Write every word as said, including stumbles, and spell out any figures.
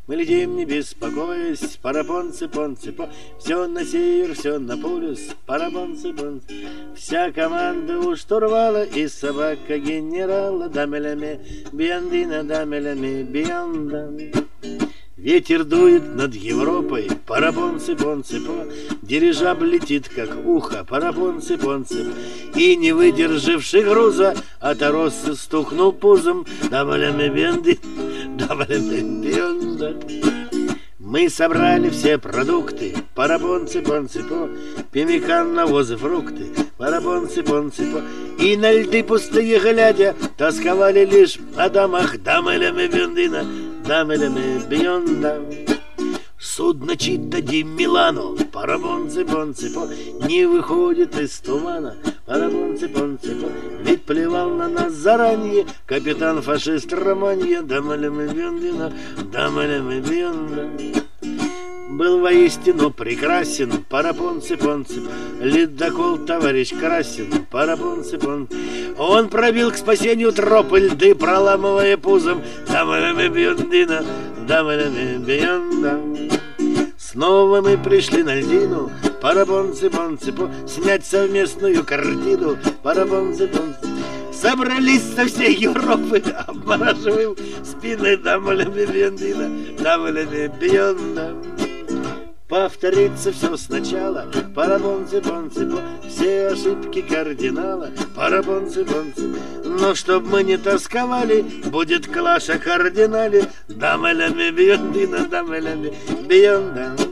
Мы летим, не беспокоясь, парапон-цепон-цепо. Все на север, все на полюс, парапон-цепон. Вся команда у штурвала и собака генерала. Дамелями, биандина, дамелями, бианда. Ветер дует над Европой, парапон-цепон-цепо. Дирижабль летит, как ухо, парапон-цепон-цеп. И, не выдержавший груза, от Ороссы стукнул пузом. Дамалями бенди, дамалями бенда. Мы собрали все продукты, парапон-цепон-цепо. Пемикан, навозы, фрукты, парапон-цепон-цепо. И на льды пустые глядя, тосковали лишь о домах. Дамалями бендина, дамелями бионда. Судно Чита ди Милано, парапон-цепон-цепо. Не выходит из тумана, парапон-цепон-цепо. Ведь плевал на нас заранее капитан-фашист Романье. Дамелями биондина, дамелями бионда. Был воистину прекрасен парапон-цепон-цеп. Ледокол товарищ Красин, парапон-цепон. Он пробил к спасению тропы льды, проламывая пузом. Дамалями биондина, дамалями бионда. Снова мы пришли на льдину, парапон-цепон-цепо. Снять совместную картину, парапон-цепон-цепо. Собрались со всей Европы, обмораживаем спины. Дамалями биондина, дамалями бионда. Повторится все сначала, парапон-цепон-цепо. Все ошибки кардинала, парапон-цепон-цепо. Но чтоб мы не тосковали, будет клаш о кардинале. Дамелями биондина, дамелями бионда.